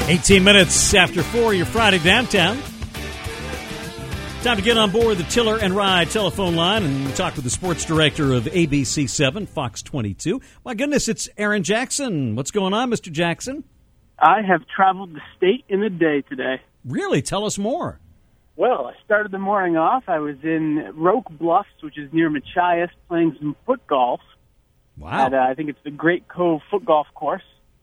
18 minutes after 4, your Friday downtown. Time to get on board the Tiller and Ride telephone line and talk with the sports director of ABC7, Fox 22. My goodness, it's Aaron Jackson. What's going on, Mr. Jackson? I have traveled the state in a day today. Really? Tell us more. Well, I started the morning off. I was in Roque Bluffs, which is near Machias, playing some foot golf. Wow. At, I think it's the Great Cove Foot Golf Course.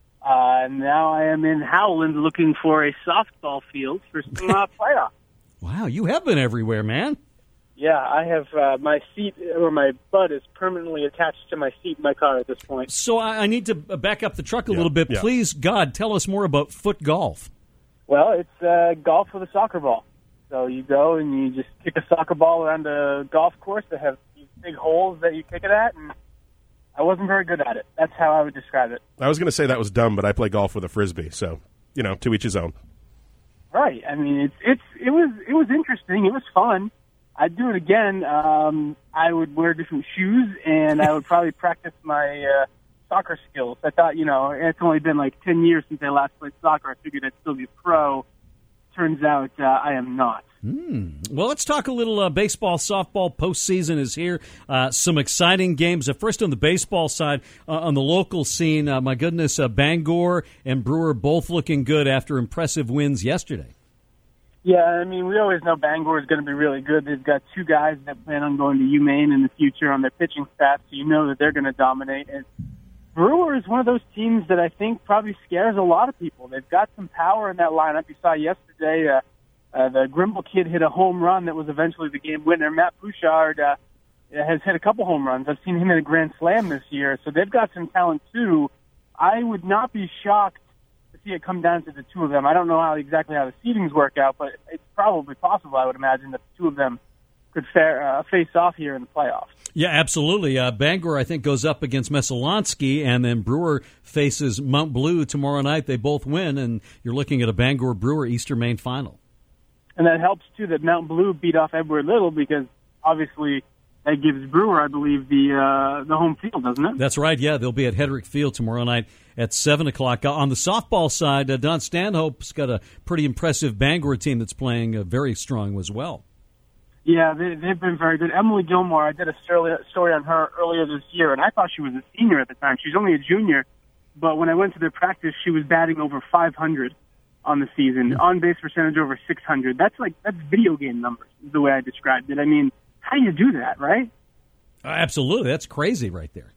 Now I am in Howland looking for a softball field for some playoffs. Wow, you have been everywhere, man. Yeah, I have my seat, or my butt is permanently attached to my seat in my car at this point. So I need to back up the truck a little bit. Yeah. Please, God, tell us more about foot golf. Well, it's golf with a soccer ball. So you go and you just kick a soccer ball around a golf course that have these big holes that you kick it at, and I wasn't very good at it. That's how I would describe it. I was going to say that was dumb, but I play golf with a Frisbee, so, to each his own. Right. I mean, it was interesting. It was fun. I'd do it again. I would wear different shoes, and I would probably practice my soccer skills. I thought, it's only been like 10 years since I last played soccer. I figured I'd still be a pro. Turns out I am not. Well, let's talk a little baseball, softball. Postseason is here. Some exciting games. First on the baseball side, on the local scene, my goodness, Bangor and Brewer both looking good after impressive wins yesterday. Yeah, I mean, we always know Bangor is going to be really good. They've got two guys that plan on going to UMaine in the future on their pitching staff, so you know that they're going to dominate. And Brewer is one of those teams that I think probably scares a lot of people. They've got some power in that lineup. You saw yesterday the Grimble kid hit a home run that was eventually the game winner. Matt Bouchard has hit a couple home runs. I've seen him in a grand slam this year, so they've got some talent too. I would not be shocked to see it come down to the two of them. I don't know exactly how the seedings work out, but it's probably possible, I would imagine, that the two of them could face off here in the playoffs. Yeah, absolutely. Bangor, I think, goes up against Messalonsky, and then Brewer faces Mount Blue tomorrow night. They both win, and you're looking at a Bangor-Brewer Easter Main final. And that helps, too, that Mount Blue beat off Edward Little, because obviously that gives Brewer, I believe, the home field, doesn't it? That's right, yeah. They'll be at Hedrick Field tomorrow night at 7 o'clock. On the softball side, Don Stanhope's got a pretty impressive Bangor team that's playing very strong as well. Yeah, they've been very good. Emily Gilmore, I did a story on her earlier this year, and I thought she was a senior at the time. She's only a junior, but when I went to their practice, she was batting over 500 on the season, on-base percentage over 600. That's video game numbers, is the way I described it. I mean, how do you do that, right? Absolutely. That's crazy right there.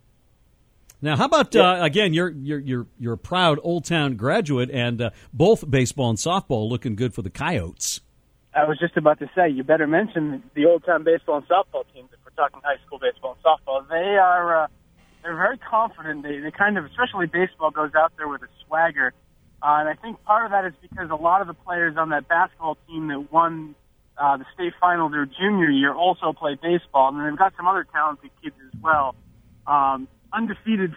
Now, how about, again, you're a proud Old Town graduate, and both baseball and softball looking good for the Coyotes. I was just about to say, you better mention the Old Town baseball and softball teams if we're talking high school baseball and softball. They're very confident. They kind of, especially baseball, goes out there with a swagger. And I think part of that is because a lot of the players on that basketball team that won the state final their junior year also play baseball. And they've got some other talented kids as well. Only undefeated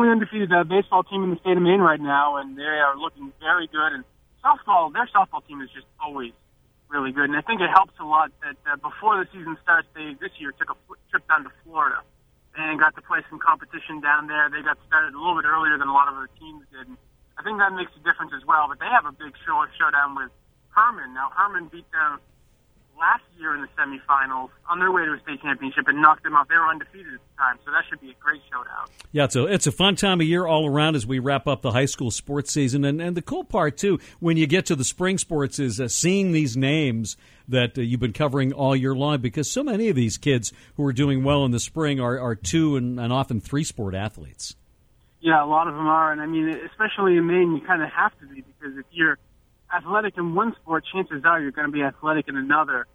baseball team in the state of Maine right now, and they are looking very good. And their softball team is just always really good, and I think it helps a lot that before the season starts, they this year took a trip down to Florida and got to play some competition down there. They got started a little bit earlier than a lot of other teams did, and I think that makes a difference as well. But they have a big showdown with Herman. Now, Herman beat them last year in the semifinals on their way to a state championship and knocked them out. They were undefeated at the time, so that should be a great showdown. Yeah, it's a fun time of year all around as we wrap up the high school sports season. And the cool part, too, when you get to the spring sports is seeing these names that you've been covering all year long, because so many of these kids who are doing well in the spring are two and often three-sport athletes. Yeah, a lot of them are, and I mean, especially in Maine, you kind of have to be, because if you're athletic in one sport, chances are you're going to be athletic in another.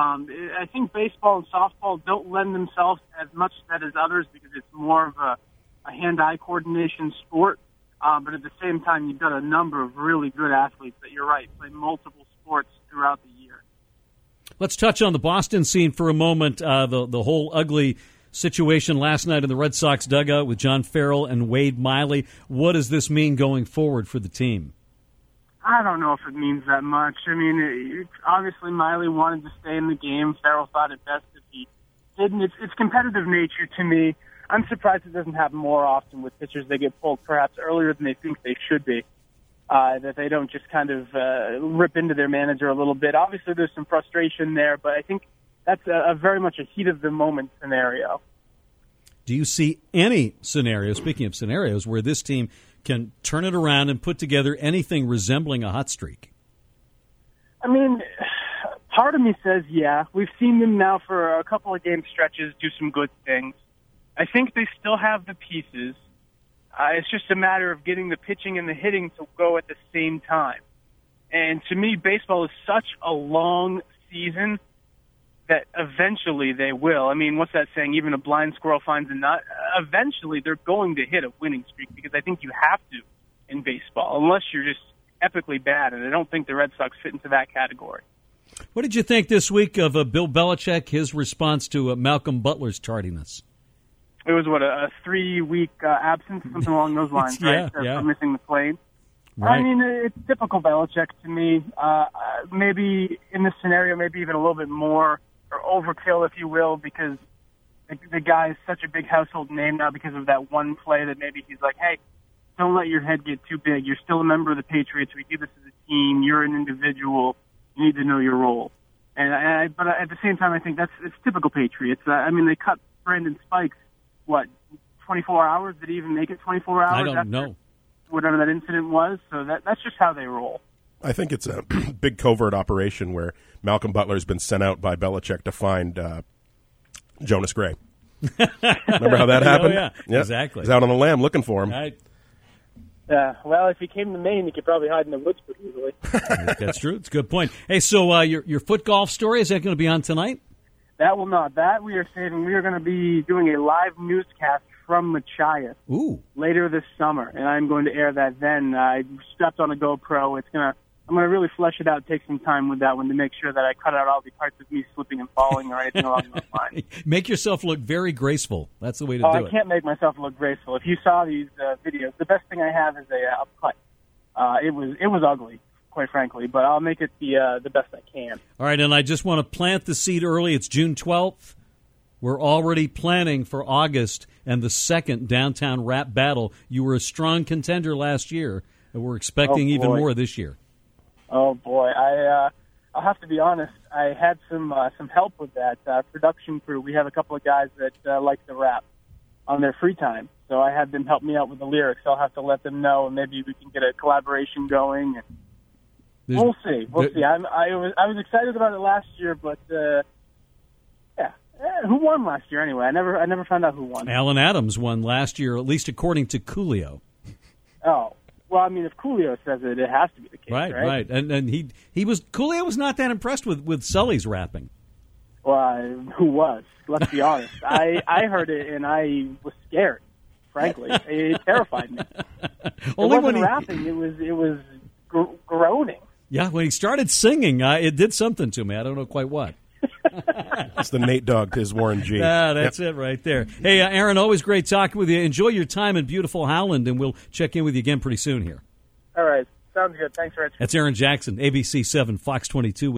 I think baseball and softball don't lend themselves as much to that as others because it's more of a hand-eye coordination sport. But at the same time, you've got a number of really good athletes that, you're right, play multiple sports throughout the year. Let's touch on the Boston scene for a moment. The whole ugly situation last night in the Red Sox dugout with John Farrell and Wade Miley. What does this mean going forward for the team? I don't know if it means that much. I mean, obviously Miley wanted to stay in the game. Farrell thought it best if he didn't. It's competitive nature to me. I'm surprised it doesn't happen more often with pitchers. They get pulled perhaps earlier than they think they should be. that they don't just kind of rip into their manager a little bit. Obviously, there's some frustration there, but I think that's a very much a heat-of-the-moment scenario. Do you see any scenario, speaking of scenarios, where this team can turn it around and put together anything resembling a hot streak? I mean, part of me says, yeah. We've seen them now for a couple of game stretches do some good things. I think they still have the pieces. It's just a matter of getting the pitching and the hitting to go at the same time. And to me, baseball is such a long season that eventually they will. I mean, what's that saying? Even a blind squirrel finds a nut. Eventually, they're going to hit a winning streak because I think you have to in baseball, unless you're just epically bad. And I don't think the Red Sox fit into that category. What did you think this week of Bill Belichick, his response to Malcolm Butler's tardiness? It was, a 3-week absence, something along those lines, right? Yeah. For missing the plane. Right. I mean, it's typical Belichick to me. Maybe in this scenario, maybe even a little bit more, or overkill, if you will, because the guy is such a big household name now because of that one play that maybe he's like, hey, don't let your head get too big. You're still a member of the Patriots. We do this as a team. You're an individual. You need to know your role. But at the same time, I think it's typical Patriots. I mean, they cut Brandon Spikes, 24 hours? Did he even make it 24 hours? I don't know. Whatever that incident was. So that's just how they roll. I think it's a big covert operation where Malcolm Butler's been sent out by Belichick to find Jonas Gray. Remember how that happened? Oh, yeah, exactly. He's out on the lam looking for him. Right. Well, if he came to Maine, he could probably hide in the woods pretty easily. That's true. It's a good point. Hey, so your foot golf story, is that going to be on tonight? That will not. That we are saving. We are going to be doing a live newscast from Machias later this summer, and I'm going to air that then. I strapped on a GoPro. I'm going to really flesh it out, take some time with that one to make sure that I cut out all the parts of me slipping and falling or anything along those lines. Make yourself look very graceful. That's the way to do it. I can't make myself look graceful. If you saw these videos, the best thing I have is a putt. It was ugly, quite frankly, but I'll make it the best I can. All right, and I just want to plant the seed early. It's June 12th. We're already planning for August and the second downtown rap battle. You were a strong contender last year, and we're expecting even more this year. Oh boy, I'll have to be honest. I had some help with that production crew. We have a couple of guys that like to rap on their free time, so I had them help me out with the lyrics. I'll have to let them know, and maybe we can get a collaboration going. And we'll see. I was excited about it last year, but who won last year anyway? I never found out who won. Alan Adams won last year, at least according to Coolio. Oh. Well, I mean, if Coolio says it, it has to be the case, right? Right. And Coolio was not that impressed with Sully's rapping. Well, who was? Let's be honest. I heard it and I was scared. Frankly, it terrified me. Only it wasn't rapping; it was groaning. Yeah, when he started singing, it did something to me. I don't know quite what. It's the Nate Dogg to his Warren G. That's it right there. Hey, Aaron, always great talking with you. Enjoy your time in beautiful Howland, and we'll check in with you again pretty soon here. All right. Sounds good. Thanks, Rich. That's Aaron Jackson, ABC 7, Fox 22.